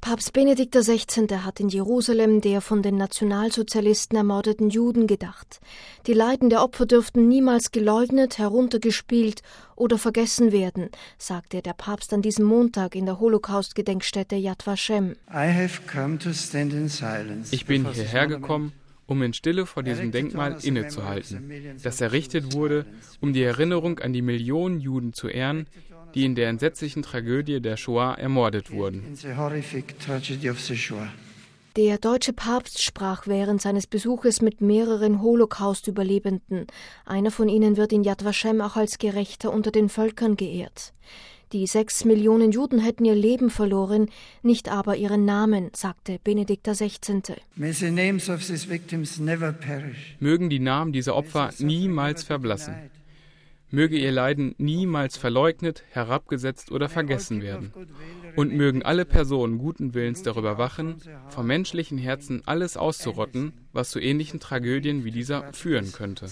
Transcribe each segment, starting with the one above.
Papst Benedikt XVI. Hat in Jerusalem der von den Nationalsozialisten ermordeten Juden gedacht. Die Leiden der Opfer dürften niemals geleugnet, heruntergespielt oder vergessen werden, sagte der Papst an diesem Montag in der Holocaust-Gedenkstätte Yad Vashem. Ich bin hierher gekommen, um in Stille vor diesem Denkmal innezuhalten, das errichtet wurde, um die Erinnerung an die Millionen Juden zu ehren, die in der entsetzlichen Tragödie der Shoah ermordet wurden. Der deutsche Papst sprach während seines Besuches mit mehreren Holocaust-Überlebenden. Einer von ihnen wird in Yad Vashem auch als Gerechter unter den Völkern geehrt. Die 6 Millionen Juden hätten ihr Leben verloren, nicht aber ihren Namen, sagte Benedikt XVI. Mögen die Namen dieser Opfer niemals verblassen. Möge ihr Leiden niemals verleugnet, herabgesetzt oder vergessen werden. Und mögen alle Personen guten Willens darüber wachen, vom menschlichen Herzen alles auszurotten, was zu ähnlichen Tragödien wie dieser führen könnte.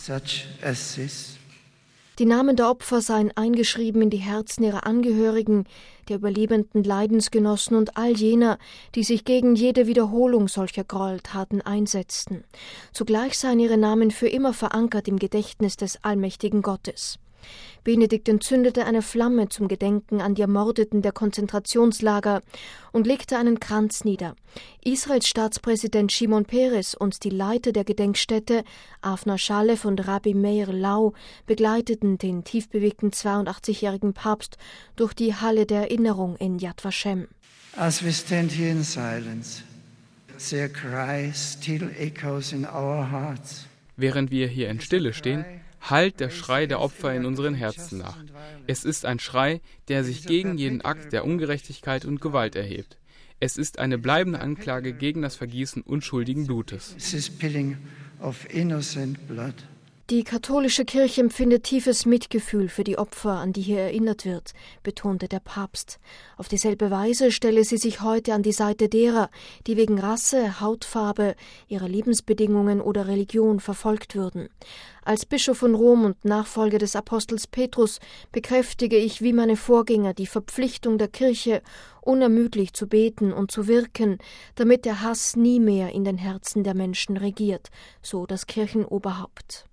Die Namen der Opfer seien eingeschrieben in die Herzen ihrer Angehörigen, der überlebenden Leidensgenossen und all jener, die sich gegen jede Wiederholung solcher Gräueltaten einsetzten. Zugleich seien ihre Namen für immer verankert im Gedächtnis des allmächtigen Gottes. Benedikt entzündete eine Flamme zum Gedenken an die Ermordeten der Konzentrationslager und legte einen Kranz nieder. Israels Staatspräsident Shimon Peres und die Leiter der Gedenkstätte, Avner Shalev und Rabbi Meir Lau, begleiteten den tiefbewegten 82-jährigen Papst durch die Halle der Erinnerung in Yad Vashem. As we stand here in silence, their cry still echoes in our hearts. Während wir hier in Stille stehen, hallt der Schrei der Opfer in unseren Herzen nach. Es ist ein Schrei, der sich gegen jeden Akt der Ungerechtigkeit und Gewalt erhebt. Es ist eine bleibende Anklage gegen das Vergießen unschuldigen Blutes. Die katholische Kirche empfindet tiefes Mitgefühl für die Opfer, an die hier erinnert wird, betonte der Papst. Auf dieselbe Weise stelle sie sich heute an die Seite derer, die wegen Rasse, Hautfarbe, ihrer Lebensbedingungen oder Religion verfolgt würden. Als Bischof von Rom und Nachfolger des Apostels Petrus bekräftige ich wie meine Vorgänger die Verpflichtung der Kirche, unermüdlich zu beten und zu wirken, damit der Hass nie mehr in den Herzen der Menschen regiert, so das Kirchenoberhaupt.